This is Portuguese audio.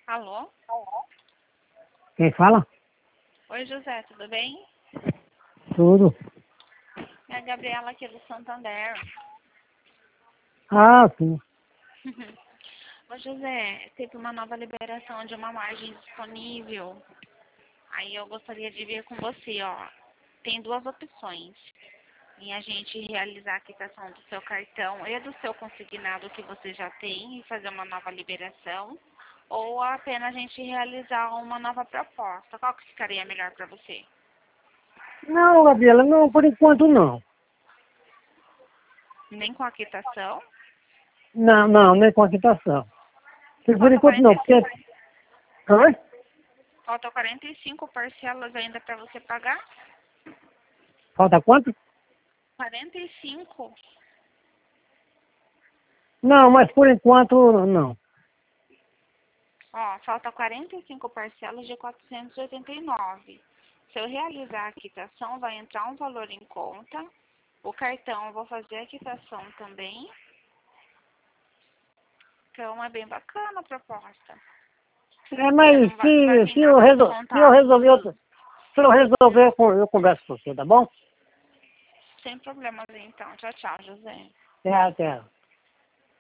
Alô? Quem fala? Oi, José, tudo bem? Tudo. É a Gabriela aqui do Santander. Ah, sim. Ô, José, teve uma nova liberação de uma margem disponível. Aí eu gostaria de ver com você, ó. Tem duas opções. Em a gente realizar a quitação do seu cartão e do seu consignado que você já tem e fazer uma nova liberação. Ou apenas a gente realizar uma nova proposta. Qual que ficaria melhor para você? Não, Gabriela, não, por enquanto não. Nem com a quitação? Não, nem com a quitação. Por Falta enquanto não, porque... Oi? Falta 45 parcelas ainda para você pagar? Falta quanto? 45? Não, mas por enquanto não. Ó, falta 45 parcelas de 489. Se eu realizar a quitação, vai entrar um valor em conta. O cartão, eu vou fazer a quitação também. Então, é bem bacana a proposta. É, Você mas não vai vir se eu nada se eu descontado. resolver, se eu resolver, eu converso com você, tá bom? Sem problemas, então. Tchau, tchau, José. Até.